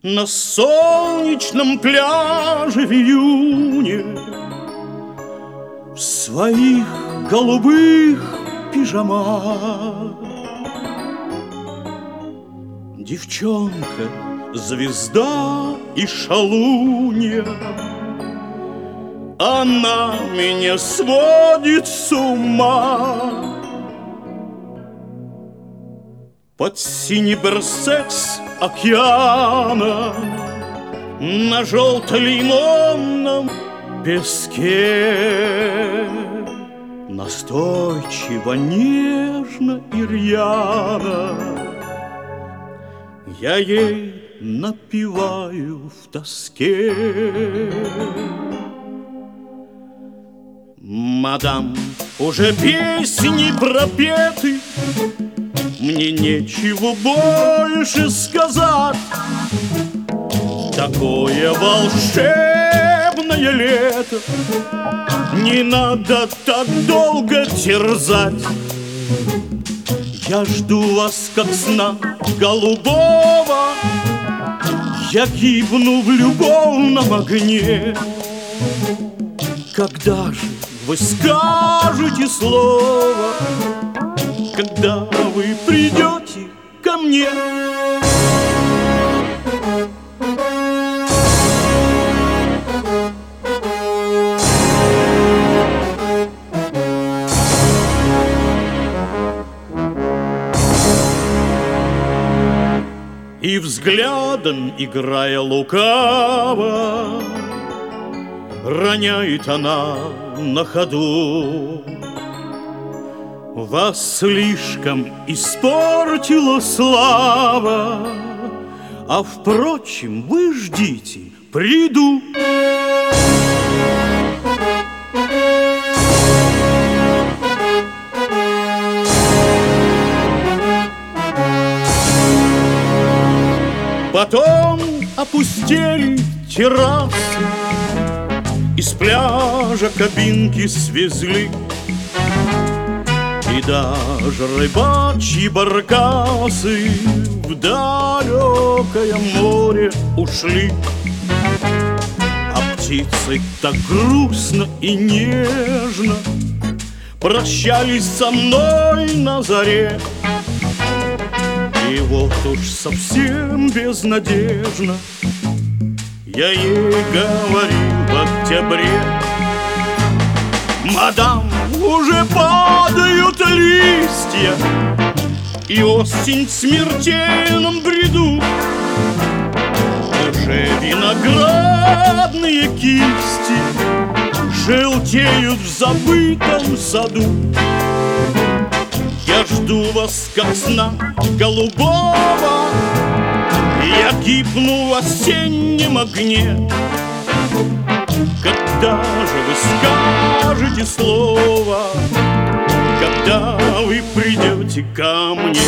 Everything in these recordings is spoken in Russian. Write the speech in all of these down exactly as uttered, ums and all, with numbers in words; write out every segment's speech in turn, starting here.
На солнечном пляже в июне, в своих голубых пижамах. Девчонка, звезда и шалунья, она меня сводит с ума. Под синий берсекс океана, на желто-лимонном песке, настойчиво, нежно и рьяно я ей напеваю в тоске. Мадам, уже песни пропеты, мне нечего больше сказать. Такое волшебное лето не надо так долго терзать. Я жду вас, как сна голубого, я гибну в любовном огне. Когда же вы скажете слово, когда вы придете ко мне? И взглядом, играя лукаво, роняет она на ходу: вас слишком испортила слава, а впрочем, вы ждите, приду. Потом опустели террасы, из пляжа кабинки свезли, и даже рыбачьи баркасы в далекое море ушли. А птицы так грустно и нежно прощались со мной на заре. И вот уж совсем безнадежно я ей говорил в октябре: мадам, уже падают листья, и осень в смертельном бреду. Уже виноградные кисти желтеют в забытом саду. Я жду вас, как сна голубого, я гибну в осеннем огне. Когда же вы скажете слово, когда вы придете ко мне?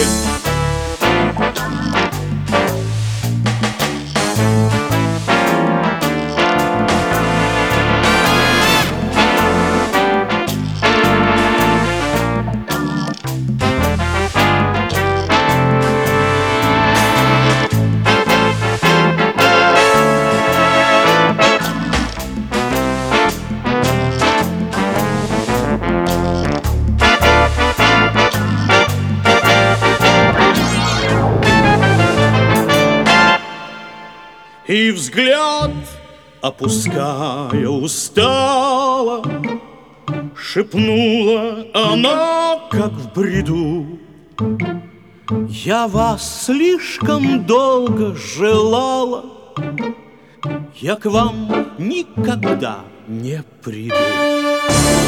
И взгляд, опуская устало, шепнула она, как в бреду: я вас слишком долго желала, я к вам никогда не приду.